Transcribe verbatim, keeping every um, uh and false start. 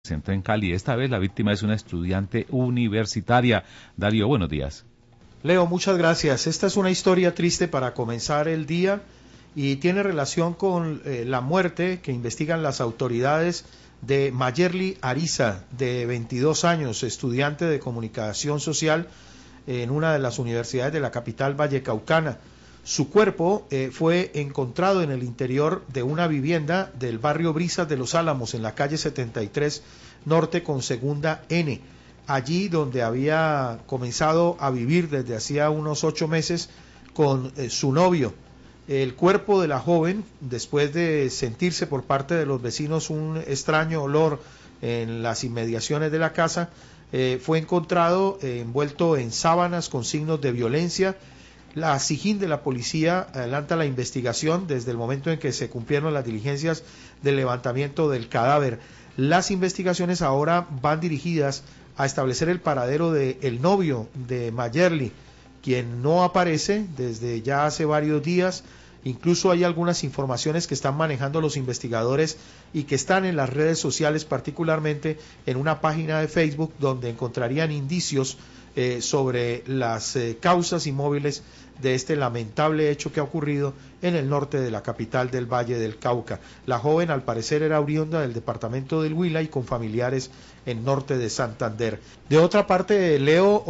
presentó en Cali. Esta vez la víctima es una estudiante universitaria. Darío, buenos días. Leo, muchas gracias. Esta es una historia triste para comenzar el día y tiene relación con eh, la muerte que investigan las autoridades de Mayerly Ariza, de veintidós años, estudiante de comunicación social en una de las universidades de la capital vallecaucana. Su cuerpo eh, fue encontrado en el interior de una vivienda del barrio Brisas de los Álamos, en la calle setenta y tres Norte con segunda N, allí donde había comenzado a vivir desde hacía unos ocho meses con eh, su novio. El cuerpo de la joven, después de sentirse por parte de los vecinos un extraño olor en las inmediaciones de la casa, eh, fue encontrado eh, envuelto en sábanas con signos de violencia. La SIJIN de la policía adelanta la investigación desde el momento en que se cumplieron las diligencias del levantamiento del cadáver. Las investigaciones ahora van dirigidas a establecer el paradero del novio de Mayerly, quien no aparece desde ya hace varios días. Incluso hay algunas informaciones que están manejando los investigadores y que están en las redes sociales, particularmente en una página de Facebook donde encontrarían indicios eh, sobre las eh, causas y móviles de este lamentable hecho que ha ocurrido en el norte de la capital del Valle del Cauca. La joven, al parecer, era oriunda del departamento del Huila y con familiares en norte de Santander. De otra parte, Leo,